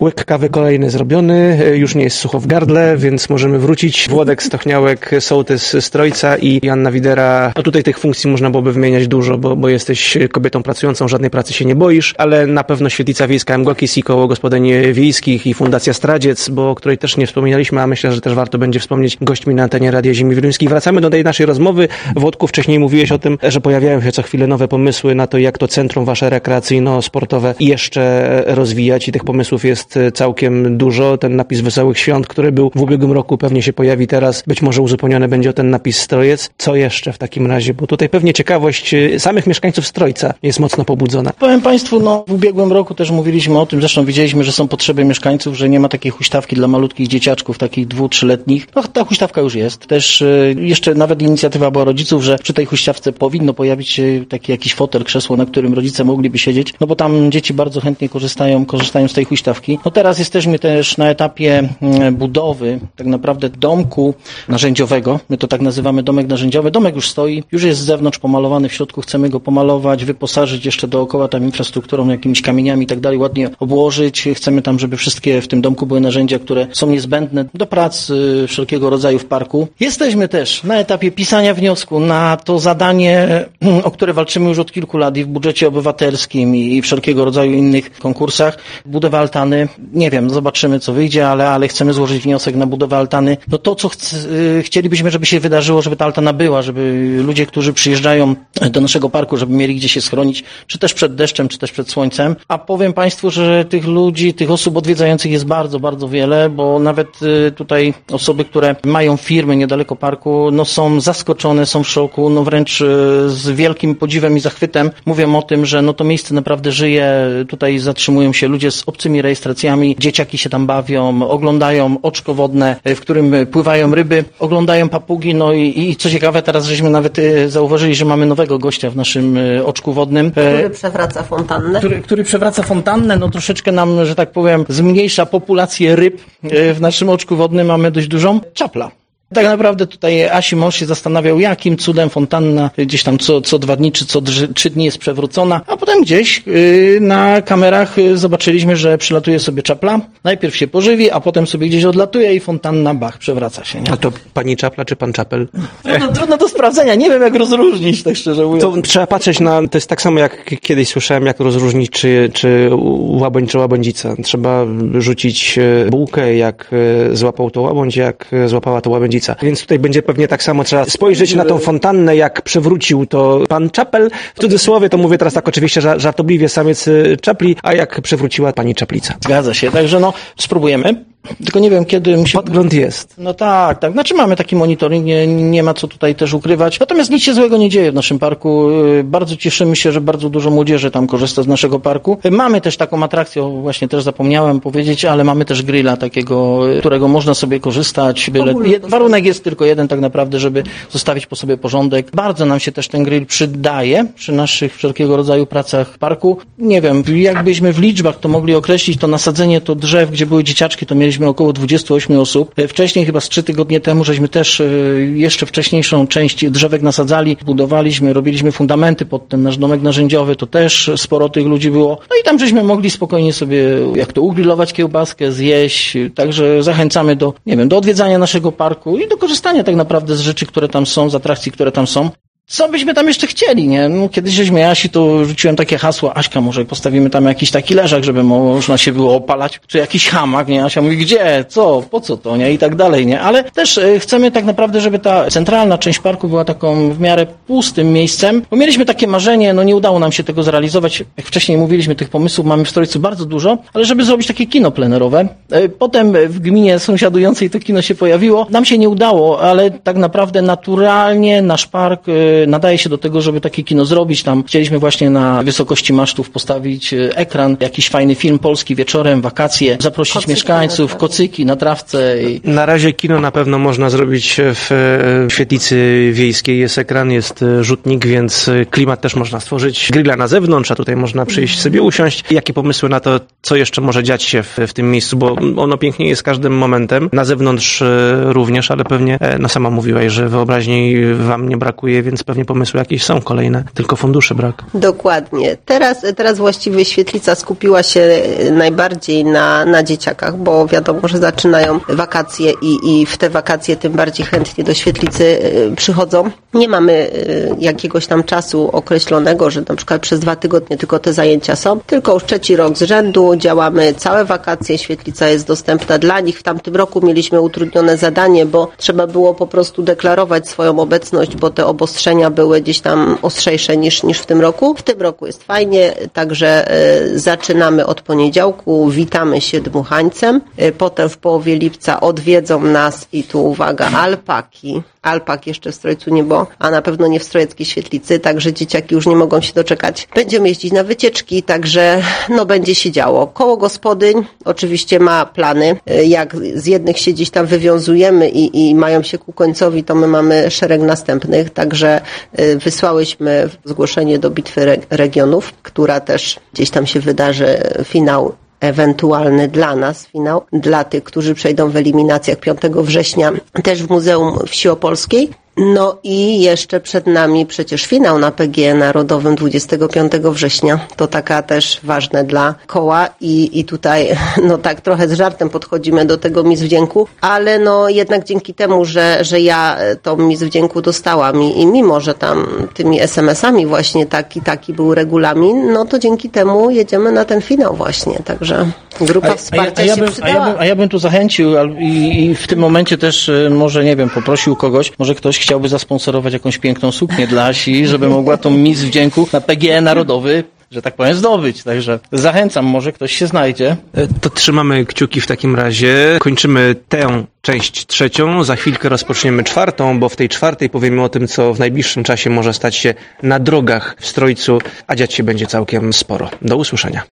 łyk kawy kolejny zrobiony, już nie jest sucho w gardle, więc możemy wrócić. Włodek Stochniałek, sołtys Strojca i Anna Widera. No tutaj tych funkcji można byłoby wymieniać dużo, bo jesteś kobietą pracującą, żadnej pracy się nie boisz, ale na pewno Świetlica Wiejska Mgłakis i Koło Gospodyń Wiejskich i Fundacja Stradziec, bo o której też nie wspominaliśmy, a myślę, że też warto będzie wspomnieć gośćmi na antenie Radia Ziemi Wieluńskiej. Wracamy do tej naszej rozmowy. Włodku, wcześniej mówiłeś o tym, że pojawiają się co chwilę nowe pomysły na to, jak to centrum wasze rekreacyjno-sportowe jeszcze rozwijać i tych pomysłów jest całkiem dużo. Ten napis Wesołych Świąt, który był w ubiegłym roku, pewnie się pojawi teraz. Być może uzupełniony będzie o ten napis Strojec. Co jeszcze w takim razie? Bo tutaj pewnie ciekawość samych mieszkańców Strojca jest mocno pobudzona. Powiem Państwu, w ubiegłym roku też mówiliśmy o tym, zresztą widzieliśmy, że są potrzeby mieszkańców, że nie ma takiej huśtawki dla malutkich dzieciaczków, takich 2-3-letnich. Ta huśtawka już jest. Też jeszcze nawet inicjatywa była rodziców, że przy tej huśtawce powinno pojawić się taki jakiś fotel, krzesło, na którym rodzice mogliby siedzieć, bo tam dzieci bardzo chętnie korzystają z tej huśtawki. Teraz jesteśmy też na etapie budowy tak naprawdę domku narzędziowego. My to tak nazywamy domek narzędziowy. Domek już stoi, już jest z zewnątrz pomalowany, w środku chcemy go pomalować, wyposażyć jeszcze dookoła tam infrastrukturą, jakimiś kamieniami i tak dalej, ładnie obłożyć. Chcemy tam, żeby wszystkie w tym domku były narzędzia, które są niezbędne do prac wszelkiego rodzaju w parku. Jesteśmy też na etapie pisania wniosku na to zadanie, o które walczymy już od kilku lat i w budżecie obywatelskim i wszelkiego rodzaju innych konkursach. Budowę altany, nie wiem, zobaczymy co wyjdzie, ale chcemy złożyć wniosek na budowę altany. To co chcielibyśmy, żeby się wydarzyło, żeby ta altana była, żeby ludzie, którzy przyjeżdżają do naszego parku, żeby mieli gdzie się schronić, czy też przed deszczem, czy też przed słońcem. A powiem Państwu, że tych ludzi, tych osób odwiedzających jest bardzo, bardzo wiele, bo nawet tutaj osoby, które mają firmy niedaleko parku, są zaskoczone, są w szoku, wręcz z wielkim podziwem i zachwytem mówią o tym, że to miejsce naprawdę żyje, tutaj zatrzymują się ludzie z obcymi rejestracjami, dzieciaki się tam bawią, oglądają oczko wodne, w którym pływają ryby, oglądają papugi, i co ciekawe, teraz żeśmy nawet zauważyli, że mamy nowego gościa w naszym oczku wodnym. Który przewraca fontannę. Który przewraca fontannę, troszeczkę nam, że tak powiem, zmniejsza populację ryb w naszym oczku wodnym, mamy dość dużą. Czapla. Tak naprawdę tutaj Asi mąż się zastanawiał, jakim cudem fontanna gdzieś tam co 2 dni czy co 3 dni jest przewrócona, a potem gdzieś na kamerach zobaczyliśmy, że przylatuje sobie czapla, najpierw się pożywi, a potem sobie gdzieś odlatuje i fontanna przewraca się. Nie? A to pani Czapla czy pan Czapel? Trudno do sprawdzenia, nie wiem jak rozróżnić, tak szczerze mówiąc. To trzeba patrzeć to jest tak samo jak kiedyś słyszałem, jak rozróżnić czy łabędź czy łabędzica. Trzeba rzucić bułkę, jak złapał to łabędź, jak złapała to łabędzica. Więc tutaj będzie pewnie tak samo, trzeba spojrzeć na tą fontannę, jak przewrócił to pan Czapel. W cudzysłowie to mówię teraz tak oczywiście żartobliwie samiec Czapli, a jak przewróciła pani Czaplica. Zgadza się, także spróbujemy. Tylko nie wiem, kiedy musimy... Podgląd jest. Tak. Znaczy mamy taki monitoring, nie ma co tutaj też ukrywać. Natomiast nic się złego nie dzieje w naszym parku. Bardzo cieszymy się, że bardzo dużo młodzieży tam korzysta z naszego parku. Mamy też taką atrakcję, właśnie też zapomniałem powiedzieć, ale mamy też grilla takiego, którego można sobie korzystać. Warunek jest tylko jeden tak naprawdę, żeby zostawić po sobie porządek. Bardzo nam się też ten grill przydaje przy naszych wszelkiego rodzaju pracach w parku. Nie wiem, jakbyśmy w liczbach to mogli określić, to nasadzenie to drzew, gdzie były dzieciaczki, to mieliśmy około 28 osób. Wcześniej, chyba z 3 tygodnie temu, żeśmy też jeszcze wcześniejszą część drzewek nasadzali, budowaliśmy, robiliśmy fundamenty pod ten nasz domek narzędziowy, to też sporo tych ludzi było. I tam żeśmy mogli spokojnie sobie, ugrillować kiełbaskę, zjeść. Także zachęcamy do odwiedzania naszego parku i do korzystania tak naprawdę z rzeczy, które tam są, z atrakcji, które tam są. Co byśmy tam jeszcze chcieli, nie? Kiedyś żeśmy Asi, to rzuciłem takie hasło, Aśka, może postawimy tam jakiś taki leżak, żeby można się było opalać, czy jakiś hamak, nie? Asia mówi, gdzie, co, po co to, nie? I tak dalej, nie? Ale też chcemy tak naprawdę, żeby ta centralna część parku była taką w miarę pustym miejscem, bo mieliśmy takie marzenie, nie udało nam się tego zrealizować. Jak wcześniej mówiliśmy, tych pomysłów mamy w Strojcu bardzo dużo, ale żeby zrobić takie kino plenerowe. Potem w gminie sąsiadującej to kino się pojawiło. Nam się nie udało, ale tak naprawdę naturalnie nasz park nadaje się do tego, żeby takie kino zrobić. Tam chcieliśmy właśnie na wysokości masztów postawić ekran, jakiś fajny film polski wieczorem, wakacje, zaprosić kocyki mieszkańców, kocyki na trawce. Na razie kino na pewno można zrobić w Świetlicy Wiejskiej. Jest ekran, jest rzutnik, więc klimat też można stworzyć. Grilla na zewnątrz, a tutaj można przyjść sobie usiąść. Jakie pomysły na to, co jeszcze może dziać się w tym miejscu, bo ono pięknie jest każdym momentem. Na zewnątrz również, ale pewnie sama mówiłaś, że wyobraźni wam nie brakuje, więc pewnie pomysły jakieś są kolejne, tylko funduszy brak. Dokładnie. Teraz właściwie świetlica skupiła się najbardziej na dzieciakach, bo wiadomo, że zaczynają wakacje i w te wakacje tym bardziej chętnie do świetlicy przychodzą. Nie mamy jakiegoś tam czasu określonego, że na przykład przez 2 tygodnie tylko te zajęcia są, tylko już 3. rok z rzędu działamy całe wakacje, świetlica jest dostępna dla nich. W tamtym roku mieliśmy utrudnione zadanie, bo trzeba było po prostu deklarować swoją obecność, bo te obostrzenia były gdzieś tam ostrzejsze niż w tym roku. W tym roku jest fajnie, także zaczynamy od poniedziałku, witamy się dmuchańcem, potem w połowie lipca odwiedzą nas i tu uwaga, alpaki. Alpak jeszcze w Strojcu nie było, a na pewno nie w Strojeckiej Świetlicy, także dzieciaki już nie mogą się doczekać. Będziemy jeździć na wycieczki, także będzie się działo. Koło gospodyń oczywiście ma plany, jak z jednych się gdzieś tam wywiązujemy i mają się ku końcowi, to my mamy szereg następnych, także wysłałyśmy zgłoszenie do Bitwy Regionów, która też gdzieś tam się wydarzy, finał ewentualny dla nas, finał dla tych, którzy przejdą w eliminacjach 5 września, też w Muzeum Wsi Opolskiej. No i jeszcze przed nami przecież finał na PGE Narodowym 25 września. To taka też ważne dla koła i tutaj tak trochę z żartem podchodzimy do tego Miss Wdzięku, ale jednak dzięki temu, że ja tą Miss Wdzięku dostałam i mimo, że tam tymi SMS-ami właśnie taki był regulamin, to dzięki temu jedziemy na ten finał właśnie, także grupa wsparcia się przydała. A ja bym tu zachęcił i w tym momencie też może, nie wiem, poprosił kogoś, może ktoś chciałby zasponsorować jakąś piękną suknię dla Asi, żeby mogła tą Miss Wdzięku na PGE Narodowy, że tak powiem, zdobyć. Także zachęcam, może ktoś się znajdzie. To trzymamy kciuki w takim razie. Kończymy tę część 3. Za chwilkę rozpoczniemy 4., bo w tej 4. powiemy o tym, co w najbliższym czasie może stać się na drogach w Strojcu, a dziać się będzie całkiem sporo. Do usłyszenia.